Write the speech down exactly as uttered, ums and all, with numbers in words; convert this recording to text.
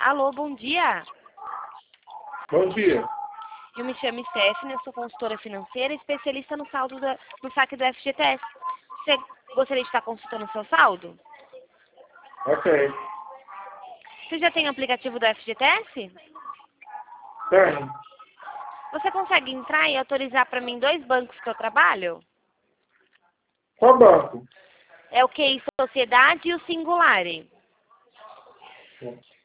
Alô, bom dia. Bom dia. Eu me chamo Stephanie, eu sou consultora financeira, especialista no saldo da, no saque do F G T S. Você gostaria de estar consultando o seu saldo? Ok. Você já tem o aplicativo do F G T S? Tenho. Você consegue entrar e autorizar para mim dois bancos que eu trabalho? Qual banco? É o Q I Sociedade e o Singulare.